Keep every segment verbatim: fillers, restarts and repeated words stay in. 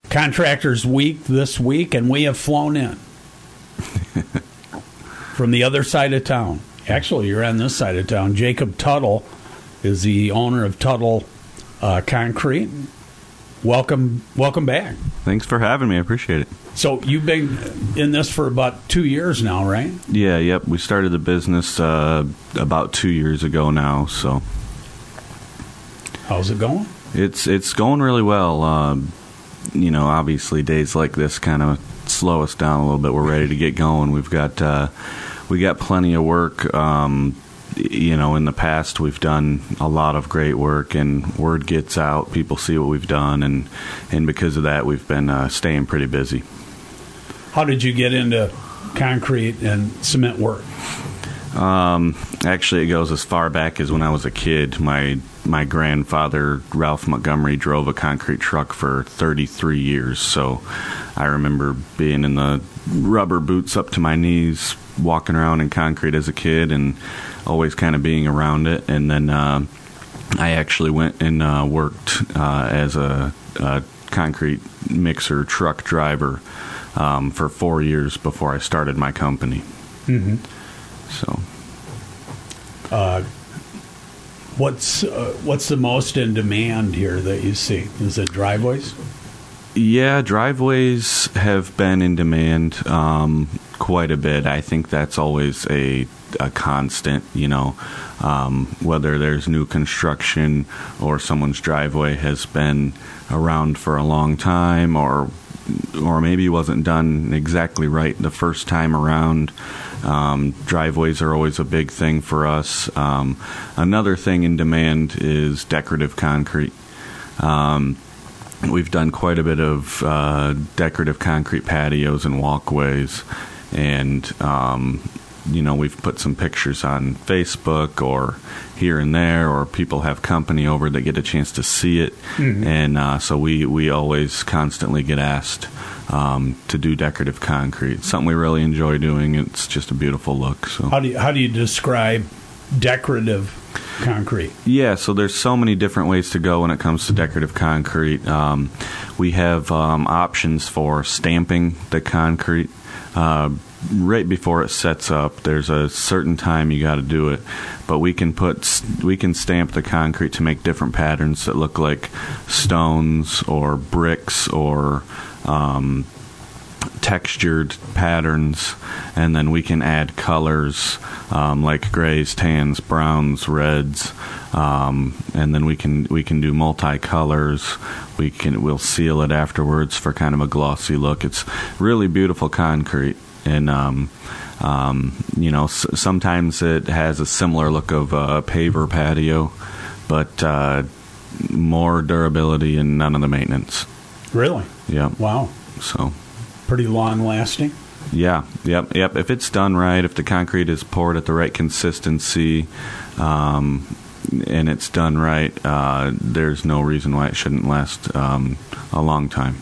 Contractors Week this week, and we have flown in from the other side of town. Actually, you're on this side of town. Jacob Tuttle is the owner of Tuttle uh, Concrete. Welcome, welcome back. Thanks for having me. I appreciate it. So you've been in this for about two years now, right? Yeah, yep. We started the business uh, about two years ago now. So how's it going? It's it's going really well. Uh, you know, obviously days like this kind of slow us down a little bit. We're ready to get going. We've got uh, we got plenty of work. Um, you know, in the past we've done a lot of great work, and word gets out. People see what we've done, and and because of that, we've been uh, staying pretty busy. How did you get into concrete and cement work? Um, actually, it goes as far back as when I was a kid. My my grandfather, Ralph Montgomery, drove a concrete truck for thirty-three years. So I remember being in the rubber boots up to my knees, walking around in concrete as a kid, and always kind of being around it. And then uh, I actually went and uh, worked uh, as a, a concrete mixer truck driver um, for four years before I started my company. Mm-hmm. So, uh, what's uh, what's the most in demand here that you see? Is it driveways? Yeah, driveways have been in demand um, quite a bit. I think that's always a a constant, you know, um, whether there's new construction or someone's driveway has been around for a long time, or or maybe wasn't done exactly right the first time around. Um, driveways are always a big thing for us. Um, another thing in demand is decorative concrete. Um, we've done quite a bit of uh, decorative concrete patios and walkways, and um, you know, we've put some pictures on Facebook or here and there, or people have company over that get a chance to see it. Mm-hmm. And uh, so we, we always constantly get asked um, to do decorative concrete. It's something we really enjoy doing. It's just a beautiful look. So how do you, how do you describe decorative concrete? Yeah, so there's so many different ways to go when it comes to decorative concrete. Um, we have um, options for stamping the concrete. Uh, right before it sets up, there's a certain time you got to do it, but we can put we can stamp the concrete to make different patterns that look like stones or bricks or um, textured patterns, and then we can add colors um, like grays, tans, browns, reds, um, and then we can we can do multi-colors. We can we'll seal it afterwards for kind of a glossy look. It's really beautiful concrete. And, um, um, you know, s- sometimes it has a similar look of a paver patio, but uh, more durability and none of the maintenance. Really? Yeah. Wow. So. Pretty long lasting? Yeah. Yep. Yep. If it's done right, if the concrete is poured at the right consistency, um, and it's done right, uh, there's no reason why it shouldn't last um, a long time.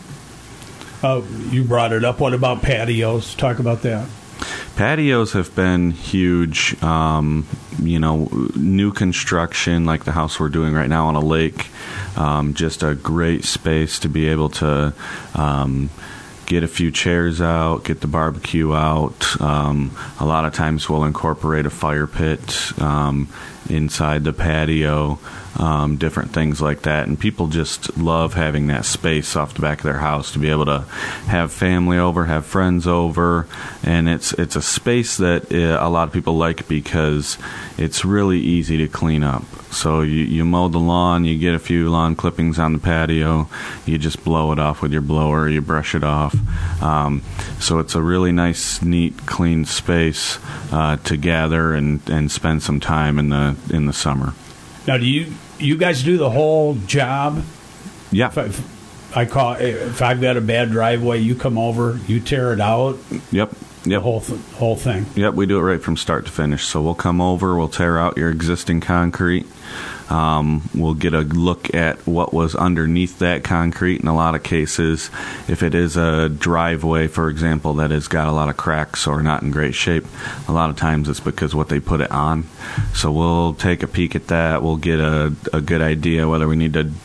Uh, you brought it up. What about patios? Talk about that. Patios have been huge. Um, you know, new construction like the house we're doing right now on a lake, um, just a great space to be able to um, get a few chairs out, get the barbecue out. Um, a lot of times we'll incorporate a fire pit um, inside the patio, um, different things like that. And people just love having that space off the back of their house to be able to have family over, have friends over. And it's it's a space that uh, a lot of people like because it's really easy to clean up. So you, you mow the lawn, you get a few lawn clippings on the patio, you just blow it off with your blower, you brush it off. Um, so it's a really nice, neat, clean space uh, to gather and, and spend some time in the in the summer. Now, do you you guys do the whole job? Yeah. If I, if I call if I've got a bad driveway, you come over, you tear it out. Yep. The Yep. whole th- whole thing. Yep, we do it right from start to finish. So we'll come over, we'll tear out your existing concrete. Um, we'll get a look at what was underneath that concrete in a lot of cases. If it is a driveway, for example, that has got a lot of cracks or not in great shape, a lot of times it's because what they put it on. So we'll take a peek at that. We'll get a, a good idea whether we need to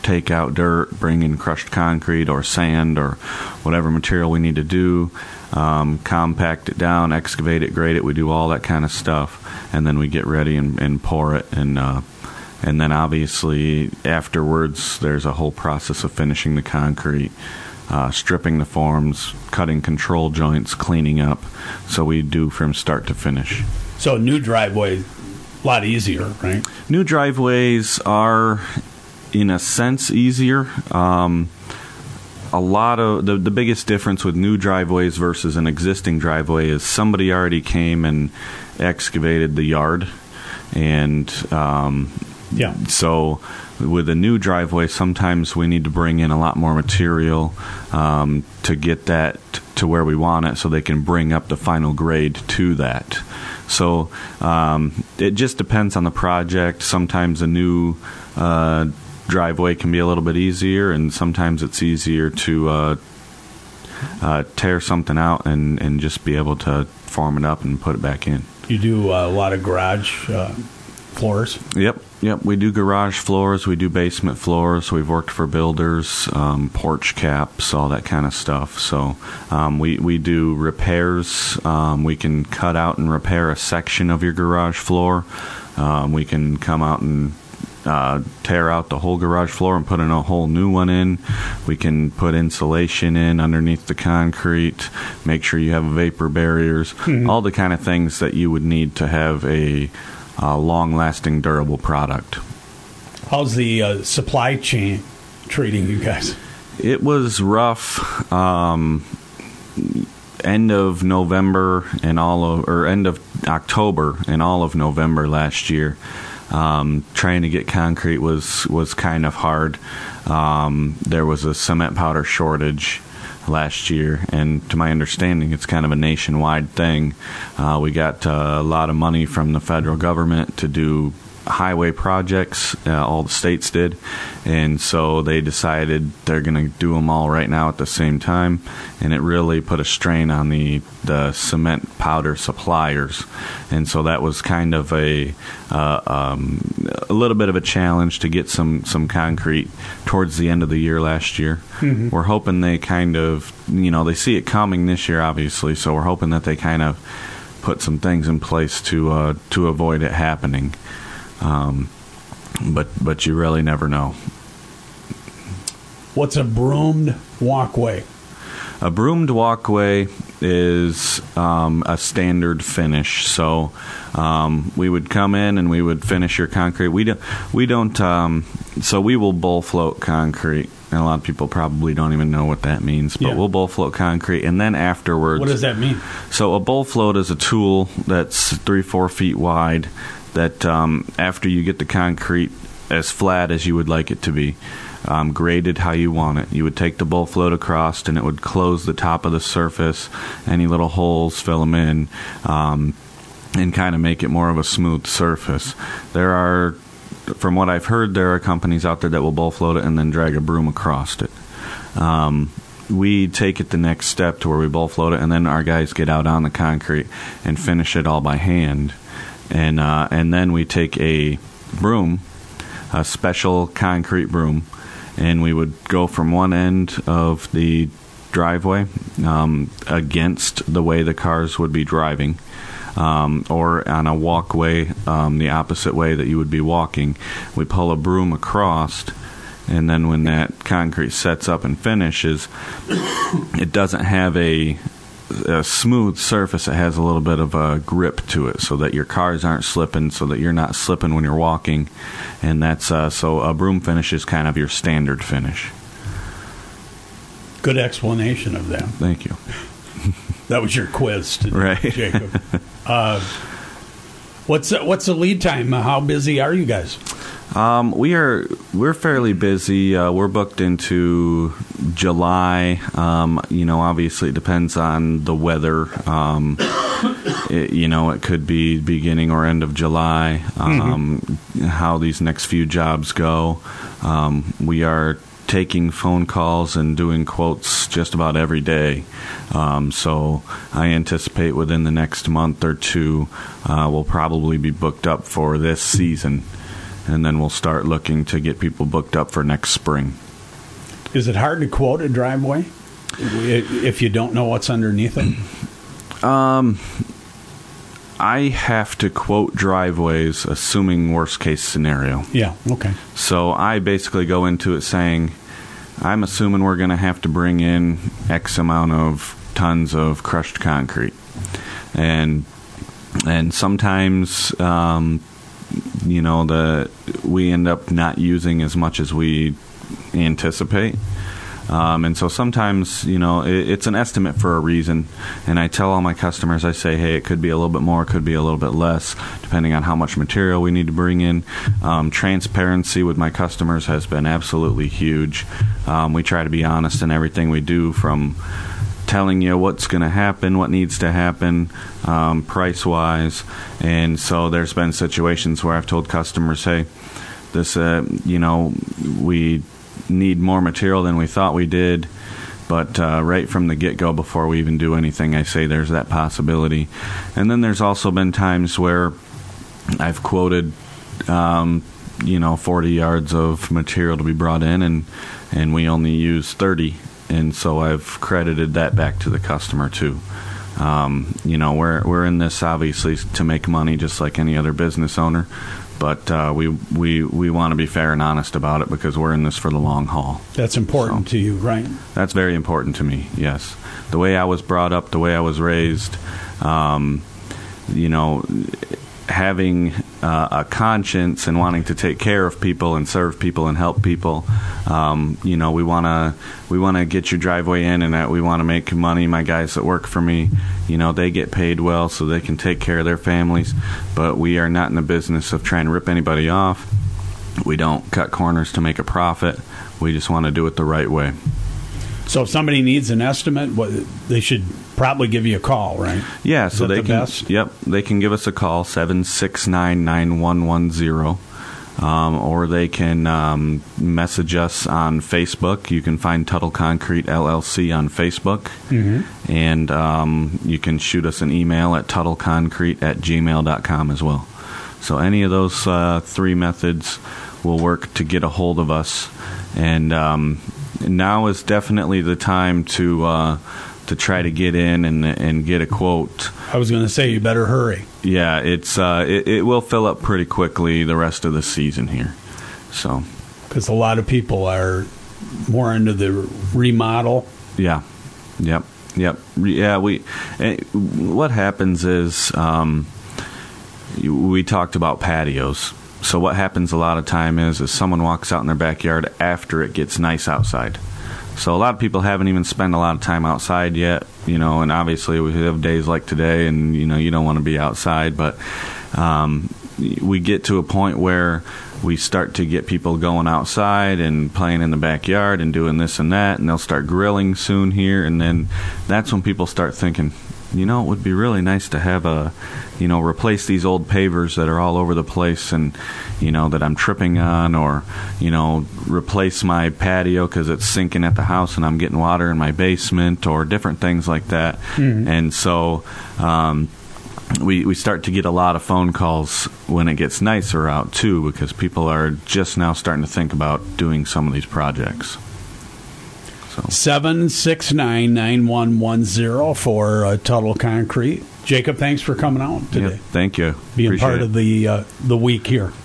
take out dirt, bring in crushed concrete or sand or whatever material we need to do, um, compact it down, excavate it, grade it. We do all that kind of stuff, and then we get ready and, and pour it. And uh, and then obviously afterwards, there's a whole process of finishing the concrete, uh, stripping the forms, cutting control joints, cleaning up. So we do from start to finish. So new driveway, a lot easier, right? New driveways are, in a sense, easier. Um, a lot of the the biggest difference with new driveways versus an existing driveway is somebody already came and excavated the yard, and um, yeah. So with a new driveway, sometimes we need to bring in a lot more material um, to get that to where we want it, so they can bring up the final grade to that. So um, it just depends on the project. Sometimes a new uh, driveway can be a little bit easier, and sometimes it's easier to uh, uh, tear something out and, and just be able to form it up and put it back in. You do uh, a lot of garage uh, floors? Yep. Yep, we do garage floors, we do basement floors, we've worked for builders, um, porch caps, all that kind of stuff. So um, we, we do repairs. Um, we can cut out and repair a section of your garage floor. Um, we can come out and uh, tear out the whole garage floor and put in a whole new one in. We can put insulation in underneath the concrete, make sure you have vapor barriers, mm-hmm. all the kind of things that you would need to have a Uh, long-lasting, durable product. How's the uh, supply chain treating you guys? It was rough. Um, end of November and all of, or end of October and all of November last year. Um, trying to get concrete was was kind of hard. Um, there was a cement powder shortage last year, and to my understanding, it's kind of a nationwide thing. Uh, we got uh, a lot of money from the federal government to do highway projects. Uh, all the states did, and so they decided they're going to do them all right now at the same time, and it really put a strain on the the cement powder suppliers, and so that was kind of a uh, um, a little bit of a challenge to get some some concrete towards the end of the year last year. Mm-hmm. We're hoping they kind of, you know, they see it coming this year, obviously, so we're hoping that they kind of put some things in place to uh, to avoid it happening. Um, but but you really never know. What's a broomed walkway? A broomed walkway is um, a standard finish. So um, we would come in and we would finish your concrete. We don't. We don't. Um, so we will bull float concrete. And a lot of people probably don't even know what that means, but yeah. We'll bull float concrete, and then afterwards. What does that mean? So a bull float is a tool that's three, four feet wide. That um, after you get the concrete as flat as you would like it to be, um, graded how you want it, you would take the bull float across, and it would close the top of the surface, any little holes, fill them in, um, and kind of make it more of a smooth surface. There are, from what I've heard, there are companies out there that will bull float it and then drag a broom across it. Um, we take it the next step to where we bull float it, and then our guys get out on the concrete and finish it all by hand. And uh, and then we take a broom, a special concrete broom, and we would go from one end of the driveway um, against the way the cars would be driving, um, or on a walkway um, the opposite way that you would be walking. We pull a broom across, and then when that concrete sets up and finishes, it doesn't have a a smooth surface. It has a little bit of a grip to it, so that your cars aren't slipping, so that you're not slipping when you're walking. And that's uh, so a broom finish is kind of your standard finish. Good explanation of that. Thank you. That was your quiz today, right, Jacob. uh, what's what's the lead time? How busy are you guys? Um, we are we're fairly busy. Uh, we're booked into July. Um, you know, obviously it depends on the weather. Um, it, you know, it could be beginning or end of July. Um, mm-hmm. How these next few jobs go. Um, we are taking phone calls and doing quotes just about every day. Um, so I anticipate within the next month or two, uh, we'll probably be booked up for this season. and then we'll start looking to get people booked up for next spring. Is it hard to quote a driveway if you don't know what's underneath it? Um, I have to quote driveways assuming worst case scenario. Yeah, okay. So I basically go into it saying, I'm assuming we're going to have to bring in X amount of tons of crushed concrete. And and sometimes, um, you know, the we end up not using as much as we anticipate. Um, and so sometimes, you know, it, it's an estimate for a reason. And I tell all my customers, I say, hey, it could be a little bit more, it could be a little bit less, depending on how much material we need to bring in. Um, transparency with my customers has been absolutely huge. Um, we try to be honest in everything we do, from telling you what's going to happen, what needs to happen, um, price-wise. And so there's been situations where I've told customers, hey, this, uh, you know, we need more material than we thought we did, but uh, right from the get-go, before we even do anything, I say there's that possibility. And then there's also been times where I've quoted, um, you know, forty yards of material to be brought in, and and we only use thirty, and so I've credited that back to the customer too. Um, you know, we're we're in this obviously to make money, just like any other business owner. But uh, we we, we want to be fair and honest about it, because we're in this for the long haul. That's important so, to you, right? That's very important to me, yes. The way I was brought up, the way I was raised, um, you know, having uh, a conscience and wanting to take care of people and serve people and help people. Um, you know, we want to we want to get your driveway in, and that we want to make money. My guys that work for me, you know, they get paid well so they can take care of their families. But we are not in the business of trying to rip anybody off. We don't cut corners to make a profit. We just want to do it the right way. So if somebody needs an estimate, what, they should probably give you a call, right? Yeah, Is so they the can. Best? Yep, they can give us a call, seven six nine, nine one one zero, um, or they can um, message us on Facebook. You can find Tuttle Concrete L L C on Facebook, mm-hmm. and um, you can shoot us an email at tuttleconcrete at gmail dot com as well. So any of those uh, three methods will work to get a hold of us, and um, now is definitely the time to uh, to try to get in and and get a quote. I was going to say you better hurry. Yeah, it's uh, it, it will fill up pretty quickly the rest of the season here. So, because a lot of people are more into the remodel. Yeah, yep, yep, yeah. We what happens is um, we talked about patios. So what happens a lot of time is, is someone walks out in their backyard after it gets nice outside. So a lot of people haven't even spent a lot of time outside yet, you know, and obviously we have days like today, and, you know, you don't want to be outside, but um, we get to a point where we start to get people going outside and playing in the backyard and doing this and that, and they'll start grilling soon here, and then that's when people start thinking, you know, it would be really nice to have a, you know, replace these old pavers that are all over the place and, you know, that I'm tripping on, or, you know, replace my patio because it's sinking at the house and I'm getting water in my basement, or different things like that. Mm-hmm. And so um, we, we start to get a lot of phone calls when it gets nicer out, too, because people are just now starting to think about doing some of these projects. So. seven six nine, nine one one zero for uh, Tuttle Concrete. Jacob, thanks for coming out today. Yeah, thank you. Being Appreciate part it. of the uh, the week here.